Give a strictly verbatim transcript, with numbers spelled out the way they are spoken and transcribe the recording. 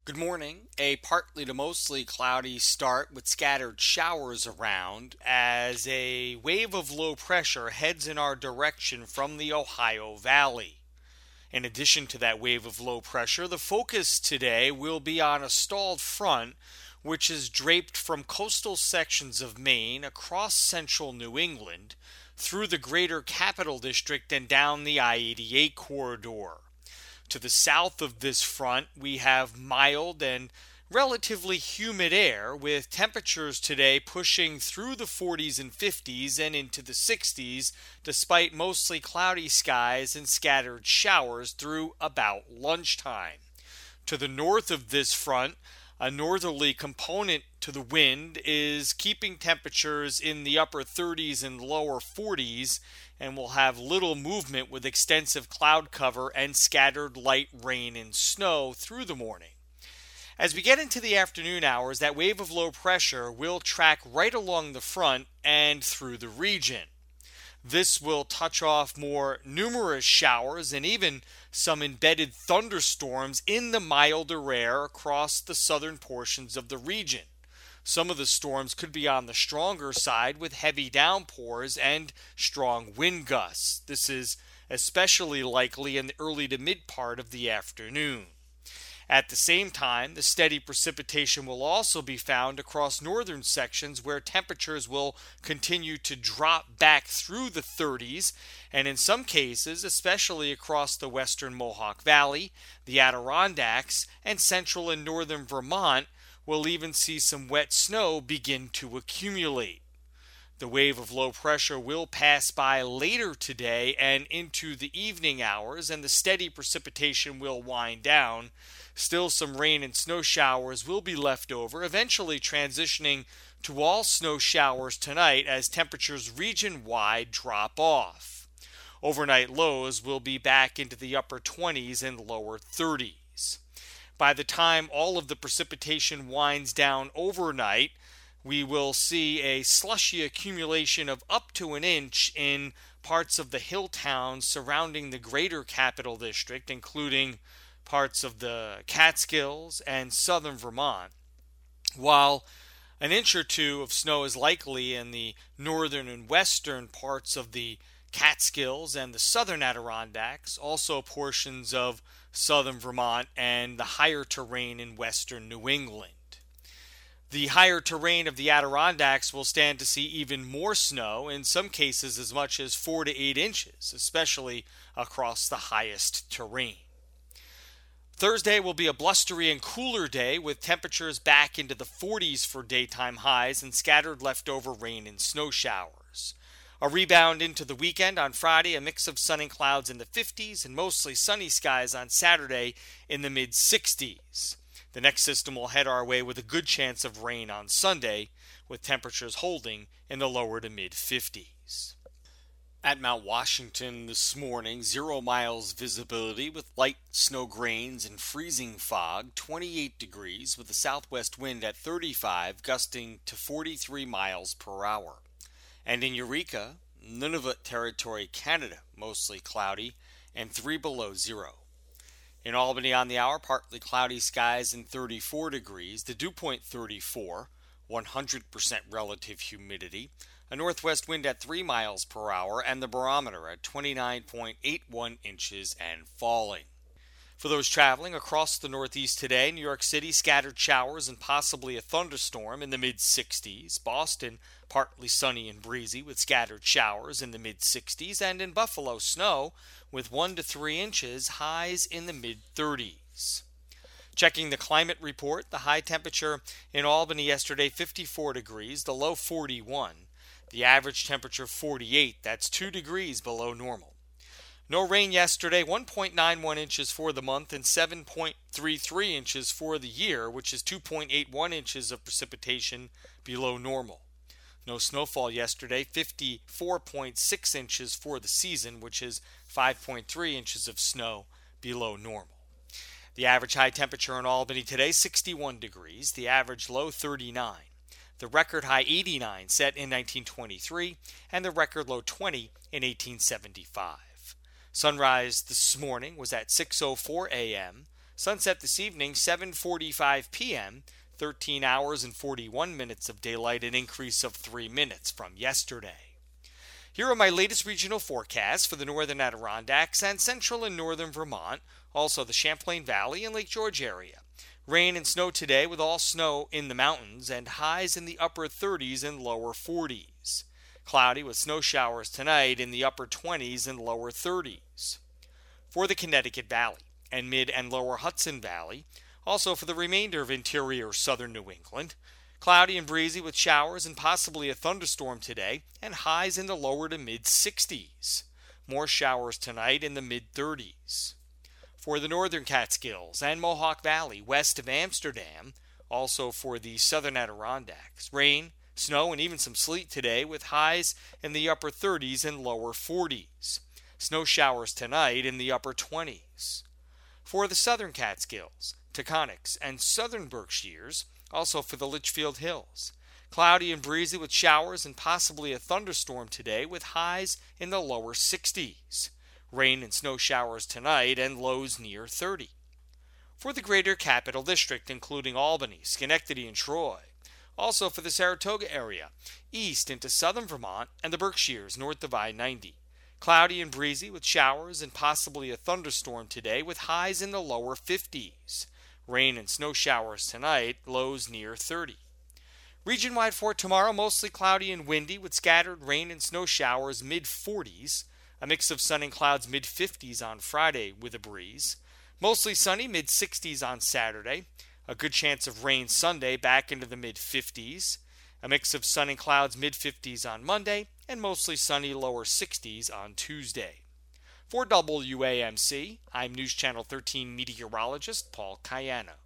Good morning. A partly to mostly cloudy start with scattered showers around as a wave of low pressure heads in our direction from the Ohio Valley. In addition to that wave of low pressure, the focus today will be on a stalled front which is draped from coastal sections of Maine across central New England through the greater Capital District and down the I eighty-eight corridor. To the south of this front, we have mild and relatively humid air, with temperatures today pushing through the forties and fifties and into the sixties, despite mostly cloudy skies and scattered showers through about lunchtime. To the north of this front, a northerly component to the wind is keeping temperatures in the upper thirties and lower forties, and will have little movement with extensive cloud cover and scattered light rain and snow through the morning. As we get into the afternoon hours, that wave of low pressure will track right along the front and through the region. This will touch off more numerous showers and even some embedded thunderstorms in the milder air across the southern portions of the region. Some of the storms could be on the stronger side with heavy downpours and strong wind gusts. This is especially likely in the early to mid part of the afternoon. At the same time, the steady precipitation will also be found across northern sections where temperatures will continue to drop back through the thirties, and in some cases, especially across the western Mohawk Valley, the Adirondacks, and central and northern Vermont, we'll even see some wet snow begin to accumulate. The wave of low pressure will pass by later today and into the evening hours, and the steady precipitation will wind down. Still, some rain and snow showers will be left over, eventually transitioning to all snow showers tonight as temperatures region-wide drop off. Overnight lows will be back into the upper twenties and lower thirties. By the time all of the precipitation winds down overnight, we will see a slushy accumulation of up to an inch in parts of the hill towns surrounding the greater Capital District, including parts of the Catskills and southern Vermont, while an inch or two of snow is likely in the northern and western parts of the Catskills and the southern Adirondacks, also portions of southern Vermont and the higher terrain in western New England. The higher terrain of the Adirondacks will stand to see even more snow, in some cases as much as four to eight inches, especially across the highest terrain. Thursday will be a blustery and cooler day with temperatures back into the forties for daytime highs and scattered leftover rain and snow showers. A rebound into the weekend on Friday, a mix of sun and clouds in the fifties and mostly sunny skies on Saturday in the mid sixties. The next system will head our way with a good chance of rain on Sunday, with temperatures holding in the lower to mid fifties. At Mount Washington this morning, zero miles visibility with light snow grains and freezing fog, twenty-eight degrees with a southwest wind at thirty-five, gusting to forty-three miles per hour. And in Eureka, Nunavut Territory, Canada, mostly cloudy and three below zero. In Albany on the hour, partly cloudy skies and thirty-four degrees, the dew point thirty-four, one hundred percent relative humidity, a northwest wind at three miles per hour, and the barometer at twenty-nine point eight one inches and falling. For those traveling across the Northeast today, New York City, scattered showers and possibly a thunderstorm in the mid sixties. Boston, partly sunny and breezy with scattered showers in the mid sixties. And in Buffalo, snow with one to three inches, highs in the mid thirties. Checking the climate report, the high temperature in Albany yesterday, fifty-four degrees, the low forty-one. The average temperature forty-eight, that's two degrees below normal. No rain yesterday, one point nine one inches for the month and seven point three three inches for the year, which is two point eight one inches of precipitation below normal. No snowfall yesterday, fifty-four point six inches for the season, which is five point three inches of snow below normal. The average high temperature in Albany today, sixty-one degrees, the average low thirty-nine. The record high eighty-nine set in nineteen twenty-three, and the record low twenty in eighteen seventy-five. Sunrise this morning was at six oh four a.m. Sunset this evening, seven forty-five p.m., thirteen hours and forty-one minutes of daylight, an increase of three minutes from yesterday. Here are my latest regional forecasts for the northern Adirondacks and central and northern Vermont, also the Champlain Valley and Lake George area. Rain and snow today with all snow in the mountains and highs in the upper thirties and lower forties. Cloudy with snow showers tonight in the upper twenties and lower thirties. For the Connecticut Valley and mid and lower Hudson Valley, also for the remainder of interior southern New England, cloudy and breezy with showers and possibly a thunderstorm today and highs in the lower to mid sixties. More showers tonight in the mid thirties. For the northern Catskills and Mohawk Valley west of Amsterdam, also for the southern Adirondacks, rain, snow, and even some sleet today with highs in the upper thirties and lower forties. Snow showers tonight in the upper twenties. For the southern Catskills, Taconics, and southern Berkshires, also for the Litchfield Hills, cloudy and breezy with showers and possibly a thunderstorm today with highs in the lower sixties. Rain and snow showers tonight and lows near thirty. For the greater Capital District, including Albany, Schenectady, and Troy, also for the Saratoga area, east into southern Vermont and the Berkshires north of I ninety. Cloudy and breezy with showers and possibly a thunderstorm today with highs in the lower fifties. Rain and snow showers tonight, lows near thirty. Region-wide for tomorrow, mostly cloudy and windy with scattered rain and snow showers mid forties. A mix of sun and clouds mid fifties on Friday with a breeze. Mostly sunny mid sixties on Saturday. A good chance of rain Sunday back into the mid fifties. A mix of sun and clouds mid fifties on Monday and mostly sunny lower sixties on Tuesday. For W A M C, I'm News Channel thirteen meteorologist Paul Cayano.